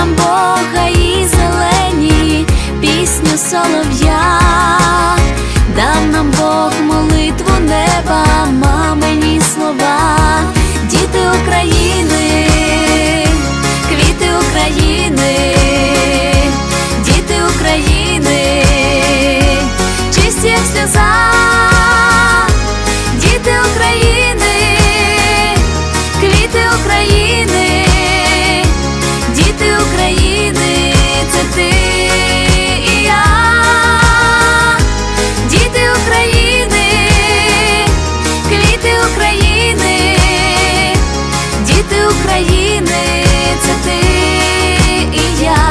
нам Бога і зелені, пісню солов'я, дав нам Бог молитву неба, мамині слова. Діти України, квіти України, діти України, чисті як сльоза, діти України, квіти України, діти України, це ти і я. Діти України, квіти України, діти України, це ти і я.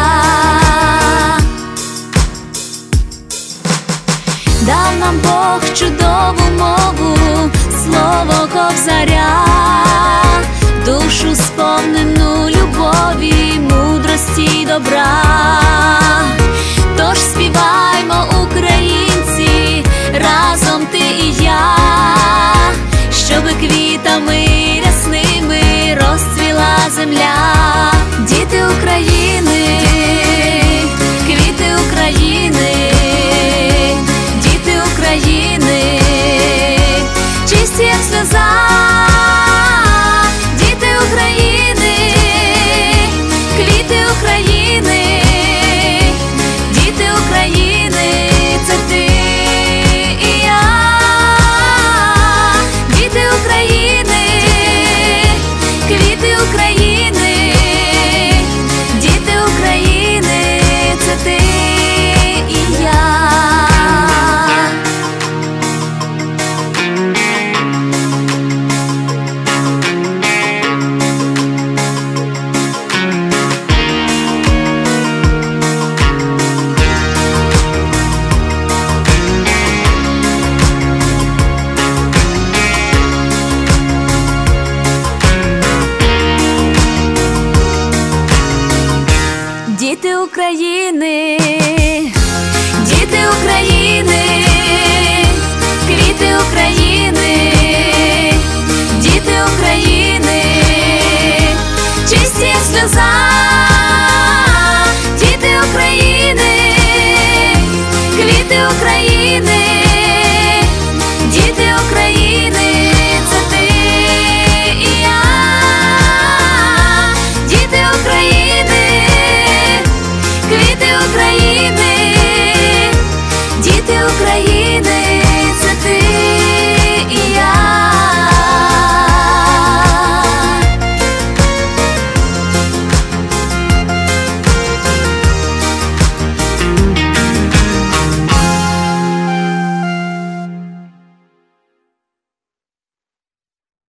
Дав нам Бог чудову мову, слово Кобзаря, душу сповнену любові, мудрості й добра. Тож співаймо, українці, разом ти і я, щоби квітами рясними розцвіла земля. Діти України, квіти України, діти України, чисті як сльоза, діти України, квіти України, діти України, це ти і я. Діти України, квіти України, діти України, це ти і я. Діти України, діти України, квіти України, діти України, чисті як сльоза, діти України, квіти України,